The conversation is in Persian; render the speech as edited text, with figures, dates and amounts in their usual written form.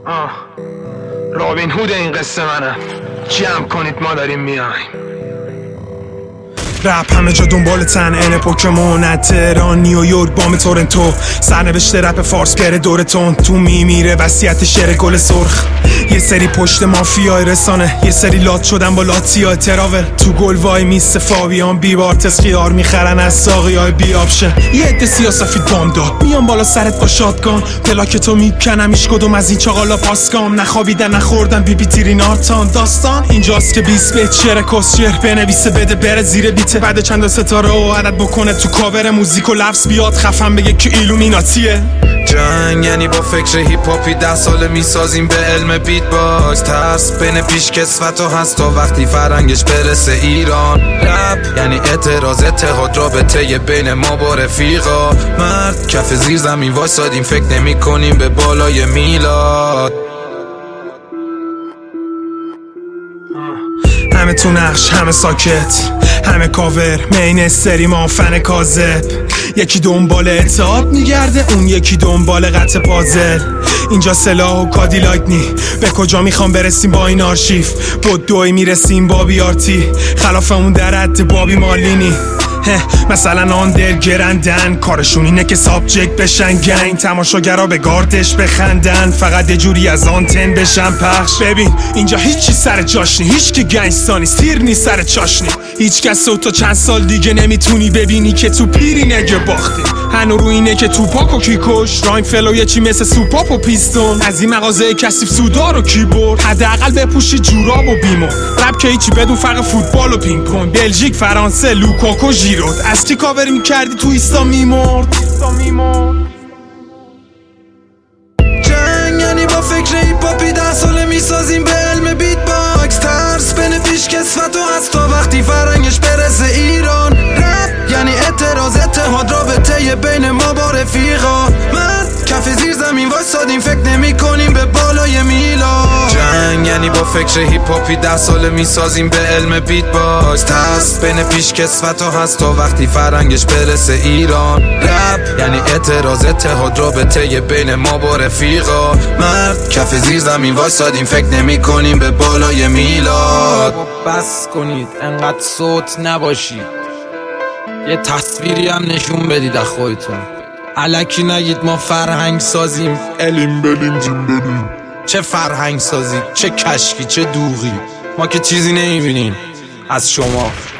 رابین هود این قصه منم. جمع کنید ما داریم میایم. رپ همه جا دنبال تن پوکمون تهران نیویورک بام تورنتو سرنوشت رپ فارس بره دورتون تو میمیره وصیت شعر گل سرخ. یه سری پشت مافیای رسانه یه سری لات شدن با لاتیا تراول تو گل وای میسته فاویان بیبار خیار میخرن از ساقی های بی آپشن. یه عده سیاسفید بامدا میان بالا سرت با شاتگان پلاک تو میکنم ایش کدوم از این چاقالا پاسکام نخوابیدن نخوردن بی تیرین آرتان داستان اینجاست که 20 بیت شعر کسشعر بنویسه بده بره زیر بیت بعد چند ستاره و عدد بکنه تو کاور موزیک و لفظ بیاد خفن بگه که ایلومیناتیه. جنگ یعنی با فکر هیپ هاپی 10 ساله میسازیم به علم بیت باکس. ترس بین پیش کسوت و هست تا وقتی فرنگش برسه ایران. رپ یعنی اعتراض اتحاد رابطه بین ما با رفیقا. مرد کف زیر زمین وایسادیم فکر نمی کنیم به بالای میلاد. همه تو نقش همه ساکت همه کاور مین سری مافن کاذب. یکی دنبال اتحاد میگرده اون یکی دنبال قطع پازل. اینجا سلاح و کادیلاک نی به کجا میخوام برسیم با این آرشیف بدوی میرسیم با بیارتی خلافمون در حد بابی مالینی. مثلا آندر گرندن کارشون اینه که سابجکت بشن گنگ تماشاگرها به گاردش بخندن فقط یه جوری از آنتن بشن پخش. ببین اینجا هیچی سر جاش نی هیچ که گنگستا نیست تیر نیست سر چاشنی هیچ کس تو تا چند سال دیگه نمیتونی ببینی که تو پیری نگه باختی. هنو رو اینه که توپاک و کی کش رایم فلو یه چی مثل سوپاپ و پیستون از این مغازه کثیف سودار و کیبورد حداقل بپوشی جوراب و بیمو. رپ که هیچی بدون فرق فوتبال و پینگ پونگ بلژیک فرانسه لوکاکو ژیرود از کی کاور میکردی تو ایستا میمرد. جنگ یعنی با فکر هیپ هاپی 10 ساله میسازیم به علم بیت باکس. ترس بین پیش کسوت و هست تا وقتی فرنگش برسه ایران. رپ یعنی اعتراض اتحاد رابطه بین ما با رفیقا. مرد کف زیر زمین وایسادیم فکر نمی کنیم به بالای میلاد. جنگ یعنی با فکر هیپ هاپی 10 ساله میسازیم به علم بیت باکس. ترس بین پیش کسوت و هست تا وقتی فرنگش برسه ایران. رپ یعنی اعتراض اتحاد رابطه بین ما با رفیقا. مرد کف زیر زمین وایسادیم فکر نمی کنیم به بالای میلاد. بس کنید انقدر صوت نباشید یه تصویری هم نشون بدید از خودتون. الکی نگید ما فرهنگ سازیم الیم بلیم جیم بلیم. چه فرهنگ سازی چه کشکی چه دوغی ما که چیزی نمیبینیم از شما.